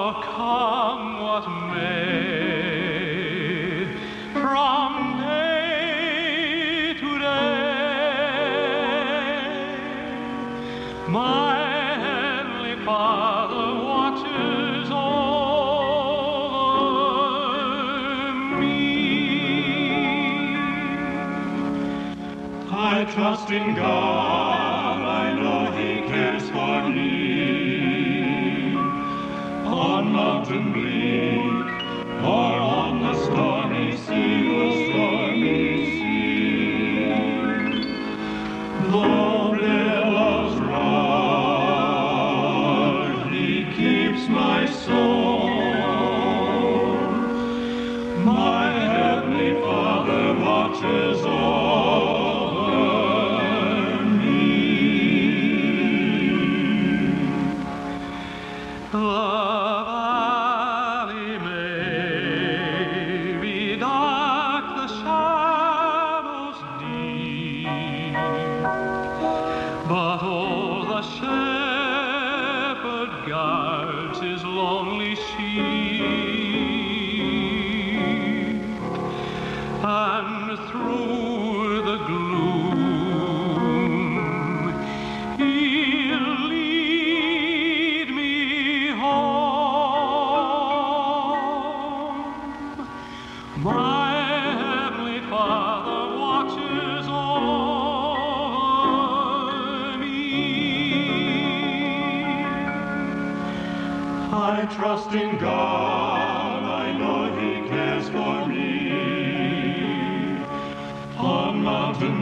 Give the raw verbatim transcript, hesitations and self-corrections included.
come what may, from day to day, my heavenly Father watches over me. I trust in God, I know He cares for me. On mountain bleak, or on the stormy sea, the stormy sea. Though billows roar, He keeps my soul. My heavenly Father watches over me. The valley may be dark, the shadows deep, but oh, the shepherd guards his lonely sheep, and through the gloom He'll lead me home. My heavenly Father watches over me. I trust in God, I know He cares for me. On mountain